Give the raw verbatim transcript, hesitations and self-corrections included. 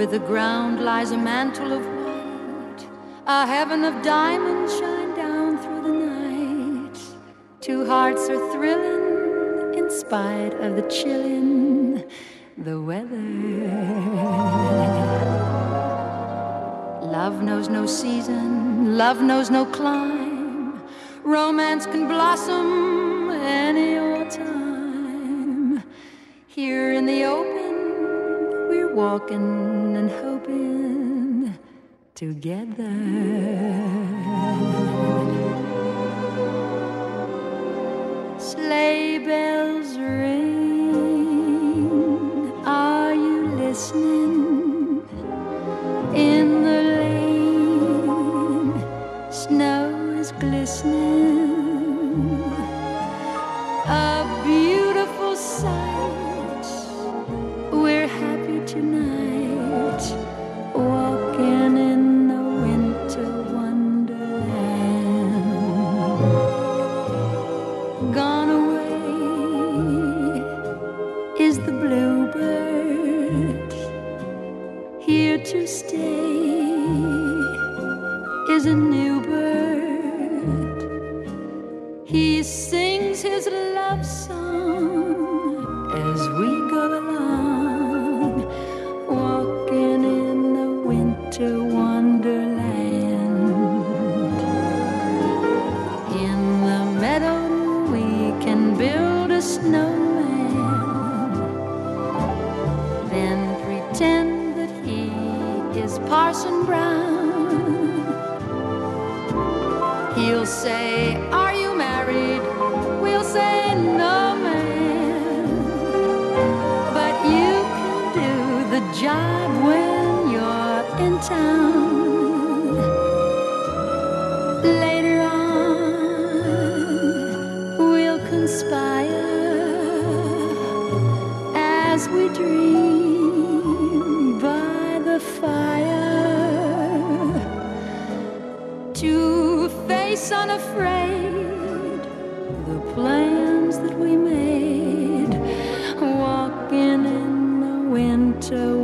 Over the ground lies a mantle of white, a heaven of diamonds shine down through the night. Two hearts are thrilling in spite of the chillin' the weather. Love knows no season, love knows no clime. Romance can blossom any old time. Here in the open, we're walking and hoping together. Sleigh bells ring, are you listening? In the lane, snow is glistening, a beautiful sight. We're happy tonight, walking in the winter wonderland. Gone away is the bluebird, here to stay is a new bird. He sings his love song as we go along, walking in the winter wonderland. In the meadow we can build a snowman, then pretend that he is Parson Brown. He'll say, are you married? We'll say, no, man. But you can do the job when you're in town. Later on, we'll conspire as we dream by the fire to face unafraid the plans that we made, walking in the winter